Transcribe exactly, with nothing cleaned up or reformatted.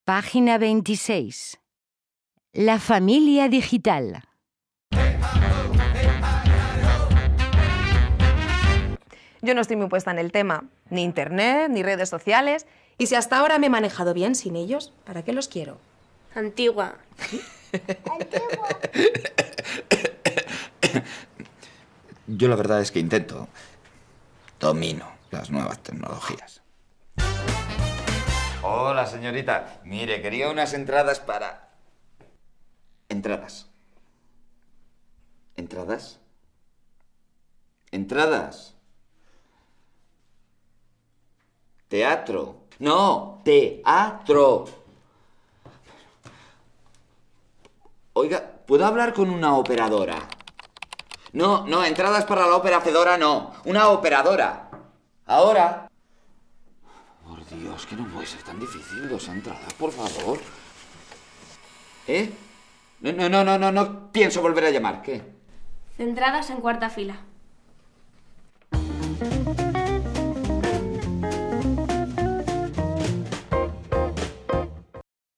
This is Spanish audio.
Página veintiséis. La familia digital. Yo no estoy muy puesta en el tema, ni internet, ni redes sociales, y si hasta ahora me he manejado bien sin ellos, ¿para qué los quiero? Antigua. Antigua. Yo la verdad es que intento. Domino las nuevas tecnologías. Hola, señorita. Mire, quería unas entradas para... Entradas. ¿Entradas? ¿Entradas? Teatro. No, teatro. Oiga, ¿puedo hablar con una operadora? No, no, entradas para la ópera Fedora no. Una operadora. Ahora. Por Dios, que no puede ser tan difícil. Dos entradas, por favor. ¿Eh? No, no, no, no, no, no pienso volver a llamar. ¿Qué? Centradas en cuarta fila.